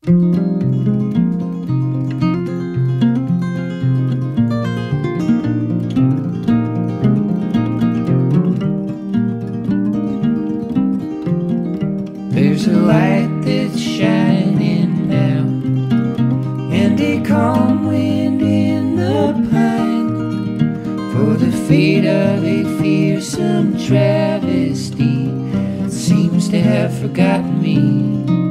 There's a light that's shining now, and a calm wind in the pine, for the fate of a fearsome travesty that seems to have forgotten me.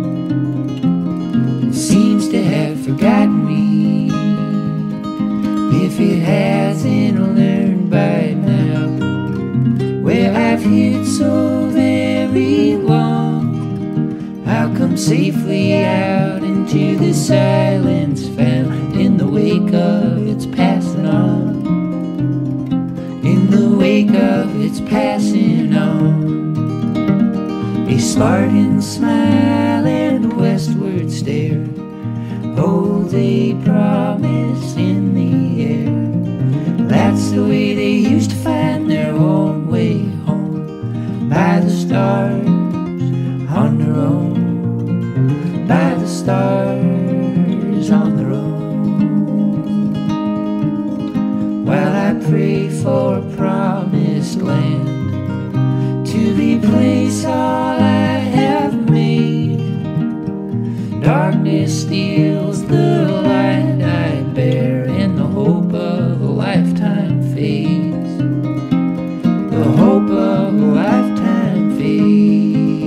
It seems to have forgotten me. If it hasn't learned by now where I've hid so very long, I'll come safely out into the silence found in the wake of its passing on. In the wake of its passing on. A Spartan smile and westward stare holds a promise in the air. That's the way they used to find their own way home, by the stars on their own, by the stars on their own. While I pray for a promised land to replace all I have made, darkness steals the light I bear, and the hope of a lifetime fades. The hope of a lifetime fades.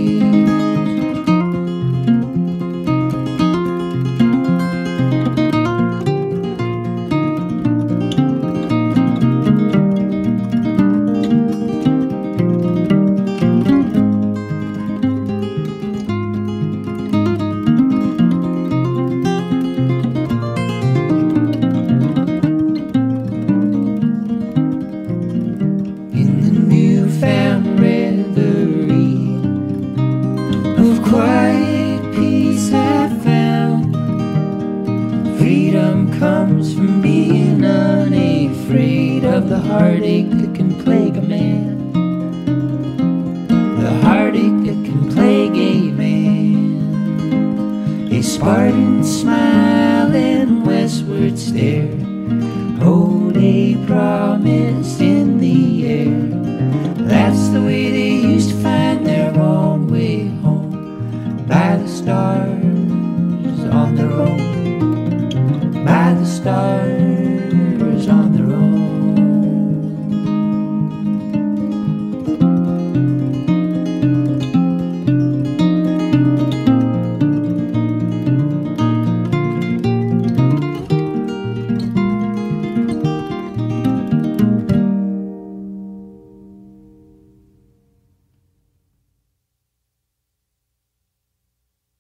Quiet peace I found. Freedom comes from being unafraid of the heartache that can plague a man. The heartache that can plague a man. A Spartan smile and westward stare hold a promise in the air. That's the way they used to find their own way home, by the stars